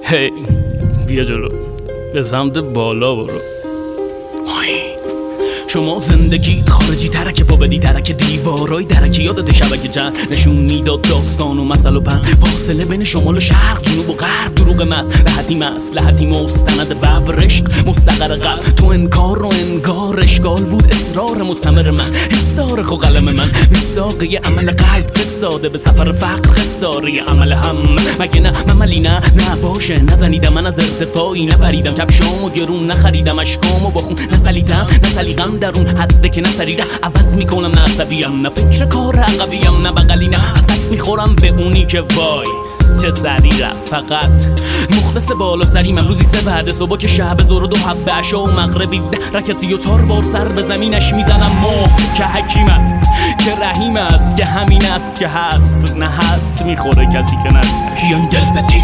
هی بیا جلو، به سمت بالا برو. شما زندگیت خارجی ترکه پا بدی ترک دیوارای درکی یادت شبکه چند نشون میداد داستان و مسئله و پند فاصله بین شمال و شرق جنوب و غرب دروغ مست لحتی مصلحتی مستند ببر عشق مستقر قلب تو انکار و انگار اشکال بود اصرار مستمر من حسدار خو قلم من مصداقی عمل قلب قصد داده به سفر فقر قصداری عمل هم مگه نه مملی نه باشه نزنیدم من از ارتفاعی نپریدم کفشام و گرون نخریدم اشکام و با خون نسلیتم نسلیقم درون حده که نه سریره عوض میکنم نه عصبیم نه فکر کار عقبیم نه بغلی نه حسد میخورم به اونی که وای چه سری رفت فقط مخلص بالا سریم روزی 3 بعد صبح که شب زور و 2 حب عشا و مغربی 10 رکتی و 4 بار سر به زمینش میزنم ماه که حکیم است که رحیم است که همین است که هست نه هست میخوره کسی که نه بیاین دل بدیم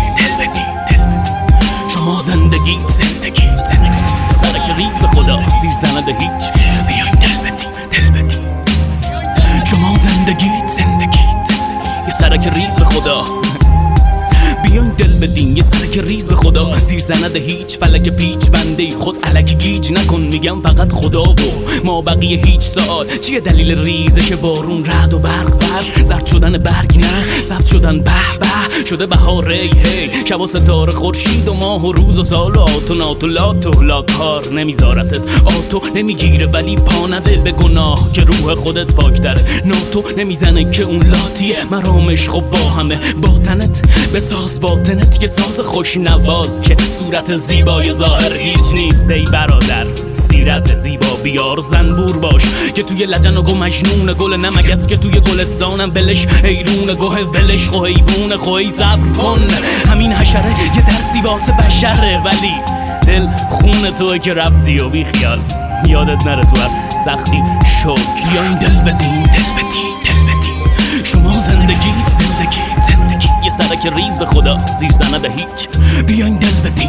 شما زندگیت سرک ریز به خدا زیر سند هیچ بیاین دل بدیم شما زندگیت یه سرک ریز به خدا بیاین دل بدین یه سرک ریز به خدا زیر سند هیچ فلک پیچ بنده خود الکی گیج نکن میگم فقط خدا و ما بقیه هیچ سوال چیه دلیل ریزش بارون رعد و برق زرد شدن برگ نه سبز شدن به شده بهار هی شب و ستاره خورشید و ماه و روز و سال و آتو ناتو لاتو لاکار نمیذارتت آتو نمیگیره ولی پا نده به گناه که روح خودت پاکتره ناتو نمیزنه که اون لاتیه مرامش خب با همه باطنت بساز باطنت که ساز خوش نواز که صورت زیبای ظاهر هیچ نیست ای برادر سیرت زیبا بیار زنبور باش که توی لجن و گو مجنون گل نمگس که توی گلستانم بلش حیرون گوه ولش خو حیوون خوی صبر کن همین حشره یه درسی واسه بشره ولی دل خون توه که رفتی و بی خیال یادت نره تو هر سختی شوک بیاین دل بدیم شما زندگیت یه سرک ریز به خدا زیر سند هیچ بیاین دل بدیم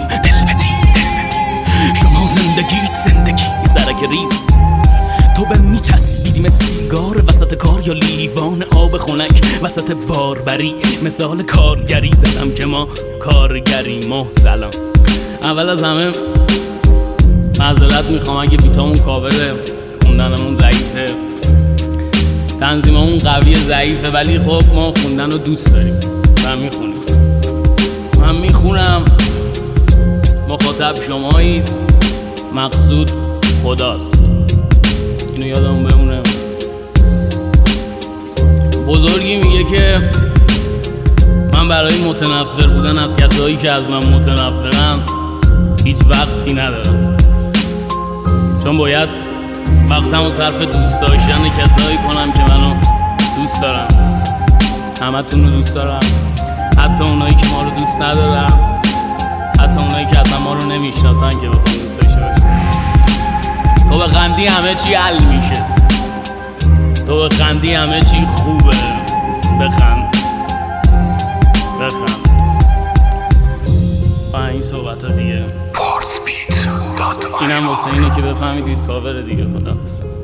شما زندگیت یه سرک ریز تو به میچسبیدی مثل سیگار وسط کار یا لیوان آب خنک وسط باربری مثال کارگری زدم که ما کارگریم و سلام اول از همه معذرت میخوام اگه بیتامون کاوره خوندنمون ضعیفه تنظیممون قوی ضعیفه ولی خب ما خوندن رو دوست داریم و میخونیم من میخونم مخاطب شمایید مقصود خداست اینو یادمون بمونه بزرگی میگه که من برای متنفر بودن از کسایی که از من متنفرن هیچ وقتی ندارم چون باید وقتمو صرف دوست داشتن کسایی کنم که منو دوست دارم همتون رو دوست دارم حتی اونایی که ما رو دوست ندارم حتی اونایی که اصلا ما رو نمیشناسن که بخوام دوست داشته باشم تو به خندی همه چی حل میشه تو به خندی همه چی خوبه بخند با این صحبت ها دیگه اینم واسه اینه که بفهمیدید کاور دیگه خداحافظ